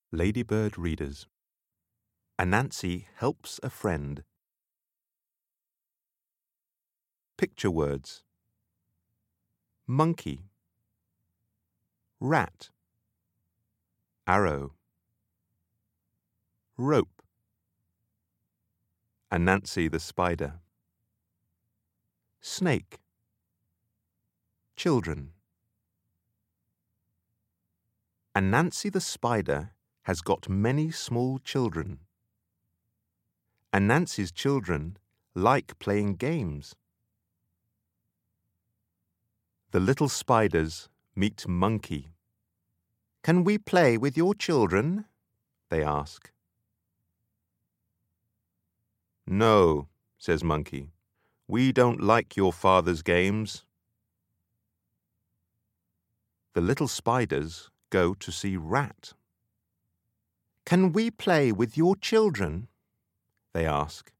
Ladybird Readers. Anansi helps a friend. Picture words: monkey, rat, arrow, rope, Anansi the spider, snake, children. Anansi the spider has got many small children. Anansi's children like playing games. The little spiders meet Monkey. "Can we play with your children?" they ask. "No," says Monkey. "We don't like your father's games." The little spiders go to see Rat. "Can we play with your children?" they ask.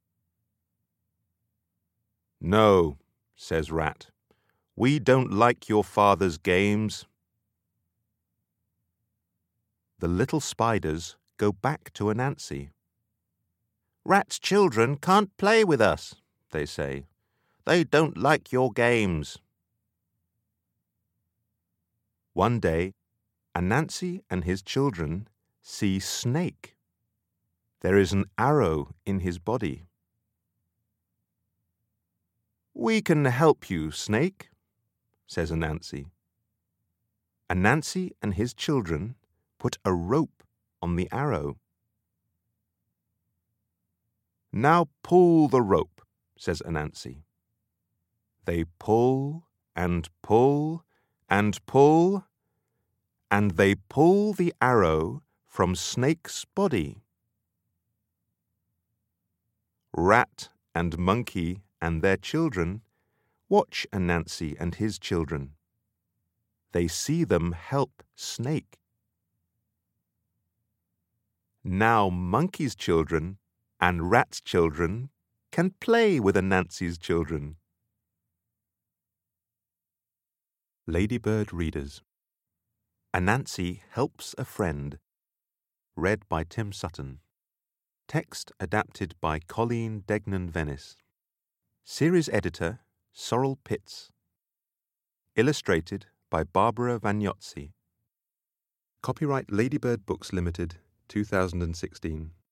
"No," says Rat. "We don't like your father's games." The little spiders go back to Anansi. "Rat's children can't play with us," they say. "They don't like your games." One day, Anansi and his children see Snake. There is an arrow in his body. "We can help you, Snake," says Anansi. Anansi and his children put a rope on the arrow. "Now pull the rope," says Anansi. They pull and pull and pull, and they pull the arrow from Snake's body. Rat and Monkey and their children watch Anansi and his children. They see them help Snake. Now Monkey's children and Rat's children can play with Anansi's children. Ladybird Readers. Anansi helps a friend. Read by Tim Sutton. Text adapted by Colleen Degnan Venice. Series editor Sorrel Pitts. Illustrated by Barbara Vagnozzi. Copyright Ladybird Books Limited, 2016.